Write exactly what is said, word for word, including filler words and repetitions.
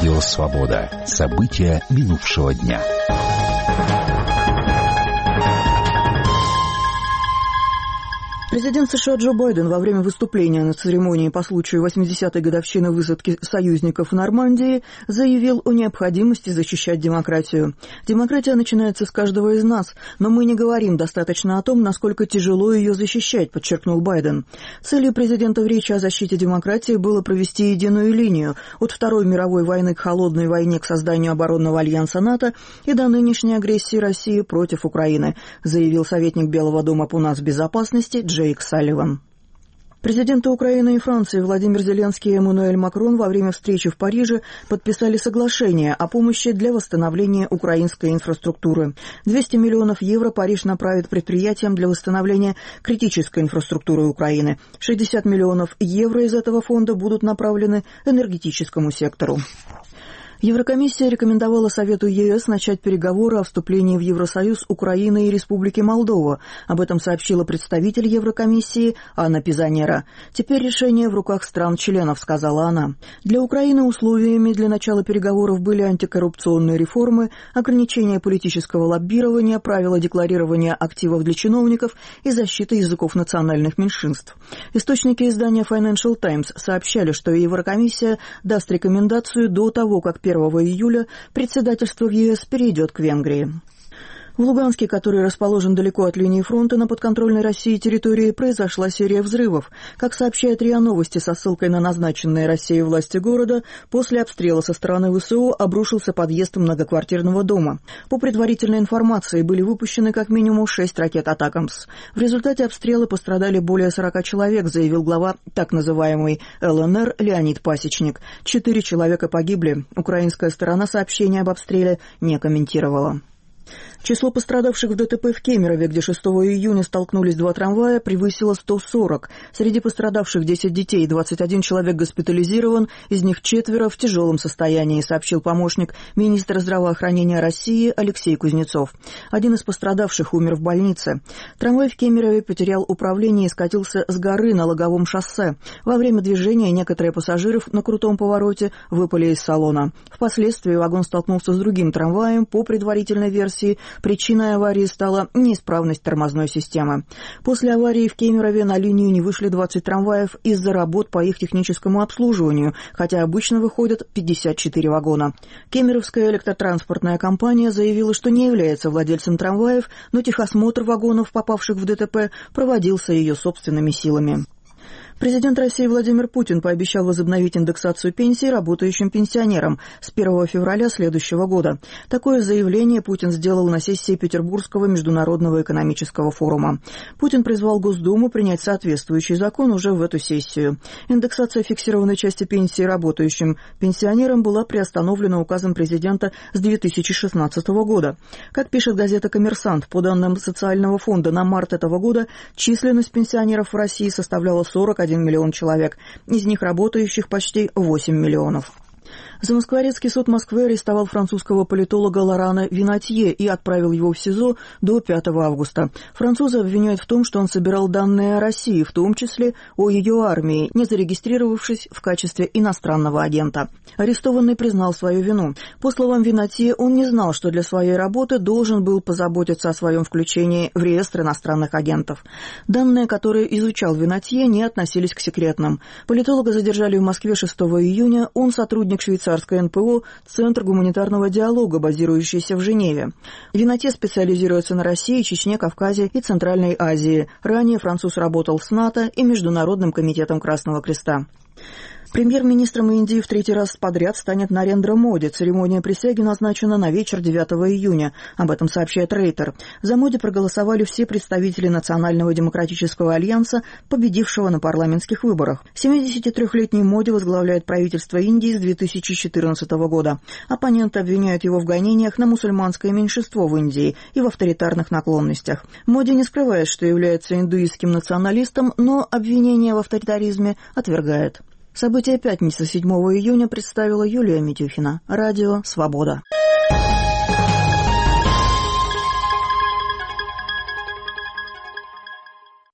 Радио «Свобода». События минувшего дня. Президент США Джо Байден во время выступления на церемонии по случаю восьмидесятой годовщины высадки союзников в Нормандии заявил о необходимости защищать демократию. «Демократия начинается с каждого из нас, но мы не говорим достаточно о том, насколько тяжело ее защищать», — подчеркнул Байден. Целью президента в речи о защите демократии было провести единую линию от Второй мировой войны к холодной войне к созданию оборонного альянса НАТО и до нынешней агрессии России против Украины, заявил советник Белого дома по нацбезопасности Джейк Салливан. Президенты Украины и Франции Владимир Зеленский и Эммануэль Макрон во время встречи в Париже подписали соглашение о помощи для восстановления украинской инфраструктуры. двести миллионов евро Париж направит предприятиям для восстановления критической инфраструктуры Украины. шестьдесят миллионов евро из этого фонда будут направлены энергетическому сектору. Еврокомиссия рекомендовала Совету ЕС начать переговоры о вступлении в Евросоюз Украины и Республики Молдова. Об этом сообщила представитель Еврокомиссии Анна Пизанера. «Теперь решение в руках стран-членов», — сказала она. Для Украины условиями для начала переговоров были антикоррупционные реформы, ограничение политического лоббирования, правила декларирования активов для чиновников и защита языков национальных меньшинств. Источники издания Financial Times сообщали, что Еврокомиссия даст рекомендацию до того, как первого июля председательство в ЕС перейдет к Венгрии. В Луганске, который расположен далеко от линии фронта на подконтрольной России территории, произошла серия взрывов. Как сообщает РИА Новости со ссылкой на назначенные Россией власти города, после обстрела со стороны ВСУ обрушился подъезд многоквартирного дома. По предварительной информации были выпущены как минимум шесть ракет «Атакамс». В результате обстрела пострадали более сорока человек, заявил глава так называемой ЛНР Леонид Пасечник. Четыре человека погибли. Украинская сторона сообщения об обстреле не комментировала. Число пострадавших в ДТП в Кемерове, где шестого июня столкнулись два трамвая, превысило сто сорок. Среди пострадавших десять детей, двадцать один человек госпитализирован, из них четверо в тяжелом состоянии, сообщил помощник министра здравоохранения России Алексей Кузнецов. Один из пострадавших умер в больнице. Трамвай в Кемерове потерял управление и скатился с горы на Логовом шоссе. Во время движения некоторые пассажиров на крутом повороте выпали из салона. Впоследствии вагон столкнулся с другим трамваем. По предварительной версии, причиной аварии стала неисправность тормозной системы. После аварии в Кемерове на линию не вышли двадцать трамваев из-за работ по их техническому обслуживанию, хотя обычно выходят пятьдесят четыре вагона. Кемеровская электротранспортная компания заявила, что не является владельцем трамваев, но техосмотр вагонов, попавших в ДТП, проводился ее собственными силами. Президент России Владимир Путин пообещал возобновить индексацию пенсий работающим пенсионерам с первого февраля следующего года. Такое заявление Путин сделал на сессии Петербургского международного экономического форума. Путин призвал Госдуму принять соответствующий закон уже в эту сессию. Индексация фиксированной части пенсии работающим пенсионерам была приостановлена указом президента с две тысячи шестнадцатого года. Как пишет газета «Коммерсант», по данным Социального фонда на март этого года численность пенсионеров в России составляла сорок один миллион человек, из них работающих почти восемь миллионов. Замоскворецкий суд Москвы арестовал французского политолога Лорана Винатье и отправил его в СИЗО до пятого августа. Француза обвиняют в том, что он собирал данные о России, в том числе о ее армии, не зарегистрировавшись в качестве иностранного агента. Арестованный признал свою вину. По словам Винатье, он не знал, что для своей работы должен был позаботиться о своем включении в реестр иностранных агентов. Данные, которые изучал Винатье, не относились к секретным. Политолога задержали в Москве шестого июня, он сотрудник швейцарской эн пэ о «Центр гуманитарного диалога», базирующийся в Женеве. Винатье специализируется на России, Чечне, Кавказе и Центральной Азии. Ранее француз работал с НАТО и Международным комитетом Красного Креста. Премьер-министром Индии в третий раз подряд станет Нарендра Моди. Церемония присяги назначена на вечер девятого июня. Об этом сообщает Рейтер. За Моди проголосовали все представители Национального демократического альянса, победившего на парламентских выборах. семидесятитрёхлетний Моди возглавляет правительство Индии с две тысячи четырнадцатого года. Оппоненты обвиняют его в гонениях на мусульманское меньшинство в Индии и в авторитарных наклонностях. Моди не скрывает, что является индуистским националистом, но обвинения в авторитаризме отвергает. События пятницы седьмого июня представила Юлия Митюхина. Радио «Свобода».